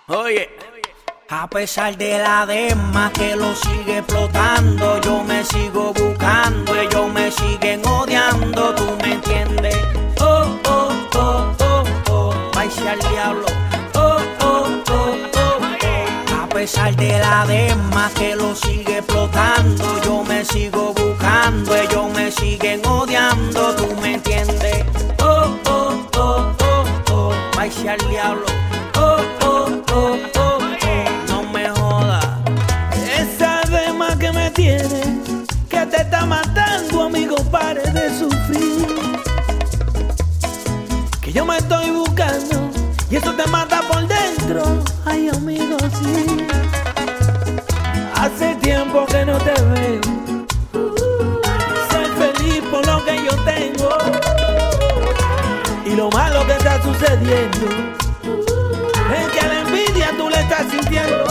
Oye, a pesar de la demás que lo sigue explotando, yo me sigo buscando, ellos me siguen odiando, ¿tú me entiendes? Oh, oh, oh, oh, oh, váyase al diablo. Oh, oh, oh, oh, oh. A pesar de la demás que lo sigue explotando, yo me sigo buscando, ellos me siguen odiando, ¿tú me entiendes? Oh, oh, oh, oh, oh, váyase al diablo. Oh, oh, oh, oh, oh, no me jodas. Esa dema que me tiene, que te está matando, amigo, pare de sufrir. Que yo me estoy buscando y eso te mata por dentro. Ay, amigo, sí. Hace tiempo que no te veo. Ser feliz por lo que yo tengo y lo malo que está sucediendo es que la envidia tú le estás sintiendo.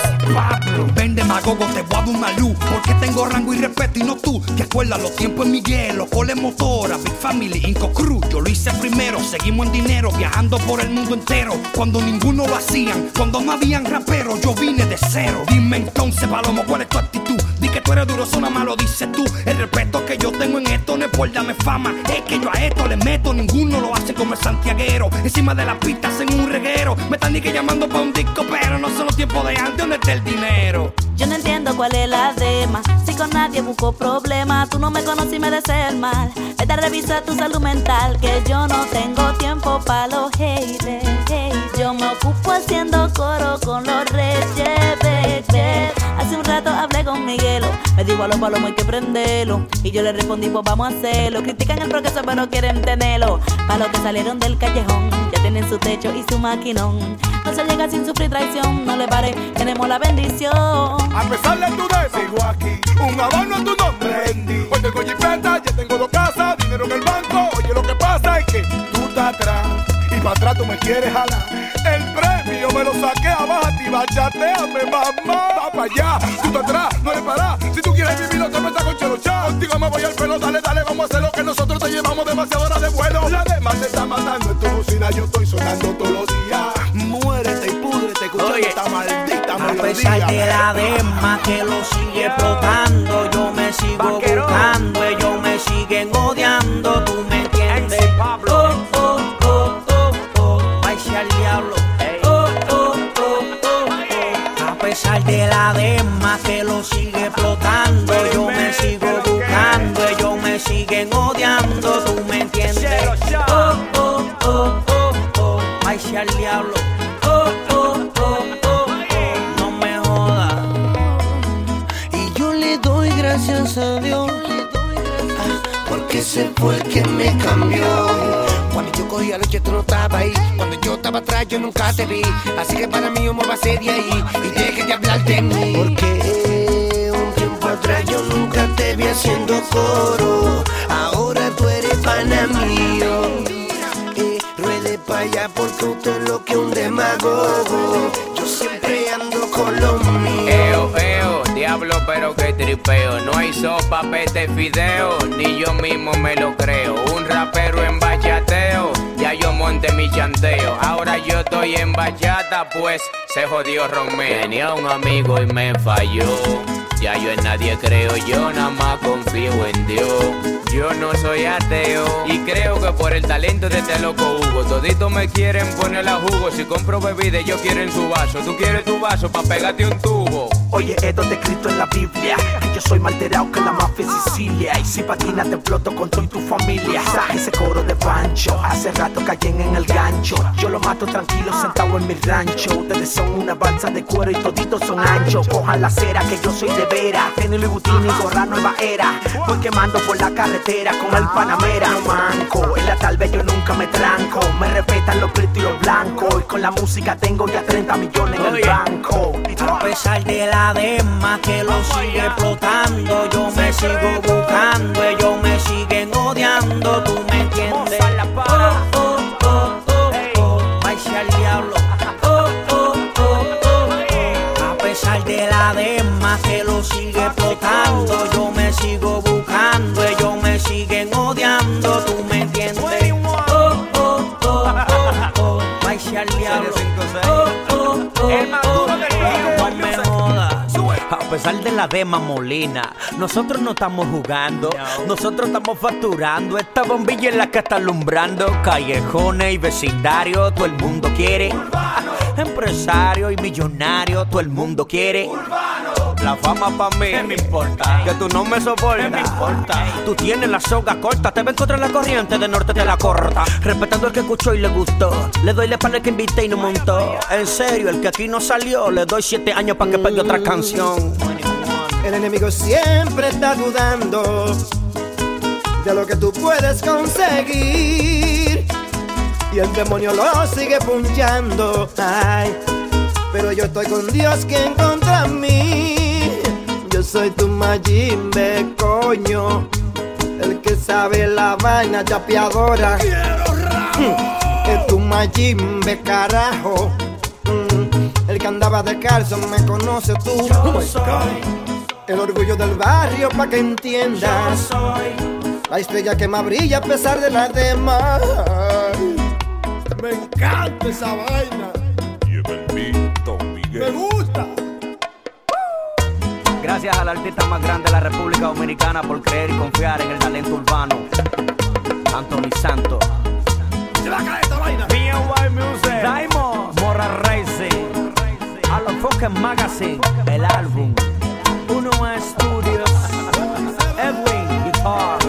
Pablo, ven demagogo, te voy a dar una luz, porque tengo rango y respeto y no tú. ¿Te acuerdas los tiempos en Miguel, los coles motora, Big Family, Inco Cruz? Yo lo hice primero, seguimos en dinero, viajando por el mundo entero. Cuando ninguno lo hacían, cuando no habían raperos, yo vine de cero. Dime entonces, Palomo, ¿cuál es tu actitud? Di que tú eres duro, sona malo, dices tú. El respeto que yo tengo en esto no es por darme fama, es que yo a esto le meto, ninguno lo hace como el santiaguero. Encima de las pistas en un reguero, me están ni que llamando pa' un disco, pero no son los tiempos de antes, ¿dónde está el dinero? Yo no entiendo cuál es la dema. Si con nadie busco problemas, tú no me conoces y me deseas el mal. Vete a revisar tu salud mental, que yo no tengo tiempo pa' los haters. Yo me ocupo haciendo coro con los reyes, baby. Hace un rato hablé con Miguelo, me dijo a los palomos hay que prenderlo, y yo le respondí pues vamos a hacerlo. Critican el progreso pero quieren tenerlo. Pa' los que salieron del callejón, ya tienen su techo y su maquinón. No se llega sin sufrir traición, no le pare, tenemos la bendición. A pesar de tu debe, sigo aquí, un adorno a tu nombre. Hoy tengo jipeta, ya tengo 2 casas, dinero en el banco. Oye, lo que pasa es que tú estás atrás y para atrás tú me quieres jalar. El premio me lo saqué abajo y bachateame, mamá. Va para allá, tú estás atrás, no le parás. Si tú quieres vivir, no te metas con Chelo Chá. Contigo me voy al pelo, dale, dale, vamos a hacer lo que nosotros te llevamos demasiado horas de vuelo. La demás te está matando en tu bocina, yo estoy sonando todos los días. Muérete y púdrete escuchando esta maldita melodía. A pesar de la demás que lo sigue explotando, yo me sigo buscando, ellos me siguen odiando, ¿tú me entiendes? Oh, oh, oh, oh, oh, váyase al diablo. Oh, oh, oh, oh, oh. A pesar de la demás que lo sigue explotando, yo me sigo buscando, ellos me siguen odiando, ¿tú me entiendes? Oh, oh, oh, oh, oh, váyase al diablo. Oh, oh, oh, oh, oh, no me jodas. Y yo le doy gracias a Dios, porque ese fue el que me cambió. Cuando yo cogí a noche tú no estabas ahí, cuando yo estaba atrás yo nunca te vi. Así que para mí yo me pasé de ahí y deje de hablar de mí. Porque un tiempo atrás yo nunca te vi haciendo coro, ahora tú eres pana mío. Ruede pa' allá porque usted es lo que un demagogo. Yo siempre ando con lo mío. Diablo pero que tripeo. No hay sopa, pete, fideo, ni yo mismo me lo creo. Un rapero en bachateo, ya yo monté mi chanteo. Ahora yo estoy en bachata, pues se jodió Romeo. Tenía un amigo y me falló, ya yo en nadie creo, yo nada más confío en Dios. Yo no soy ateo y creo que por el talento de este loco Hugo toditos me quieren poner a jugo. Si compro bebida ellos quieren su vaso, tú quieres tu vaso pa' pegarte un tubo. Oye, esto está escrito en la Biblia, que yo soy más alterado que la mafia Sicilia. Y si patina te exploto con tú y tu familia. Ese coro de Pancho, hace rato cayen en el gancho. Yo lo mato tranquilo sentado en mi rancho. Ustedes son una balsa de cuero y toditos son anchos. Cojan la cera que yo soy de vera, Tenny Louis Vuitton y gorra nueva era. Voy quemando por la carretera con el Panamera. No manco, en la tal vez yo nunca me tranco. Me respetan los pretos y los blancos. Y con la música tengo ya 30 millones en el banco. A pesar de la demás que lo sigue explotando, yo me sigo buscando, ellos me siguen odiando, ¿tú me entiendes? Oh, oh, oh, oh, oh, váyase al diablo. Oh, oh, oh, oh, oh. A pesar de la demás que lo sigue explotando, yo me sigo buscando, ellos me siguen odiando, ¿tú me entiendes? Oh, oh, oh, oh, oh, váyase al diablo. Oh, oh, El más duro del No me jodas. A pesar de la dema Molina, nosotros no estamos jugando, nosotros estamos facturando. Esta bombilla es la que está alumbrando callejones y vecindarios, todo el mundo quiere. Empresario y millonario, todo el mundo quiere. La fama pa' mí, ¿qué me importa? Que tú no me soportas, ¿qué me importa? Tú tienes la soga corta, te ven contra la corriente, de norte te la corta. Respetando al que escuchó y le gustó, le doy la espalda al que invité y no montó. En serio, el que aquí no salió, le doy 7 años para que pegue otra canción. El enemigo siempre está dudando de lo que tú puedes conseguir, y el demonio lo sigue punchando. Ay, pero yo estoy con Dios quien contra mí. Yo soy tu Mayimbe, coño, el que sabe la vaina chapeadora. Es tu Mayimbe, carajo. El que andaba de calzo me conoce tú. Yo soy el orgullo del barrio, pa' que entiendas. Yo soy la estrella que más brilla a pesar de las demás. Me encanta esa vaina. Me gusta. Gracias al artista más grande de la República Dominicana por creer y confiar en el talento urbano, Anthony Santos. Se va a caer esta vaina. B&Y Music, Daimon, Mora Racing, a los Fucking Magazine, el álbum, Uno Studios, Edwin Guitar.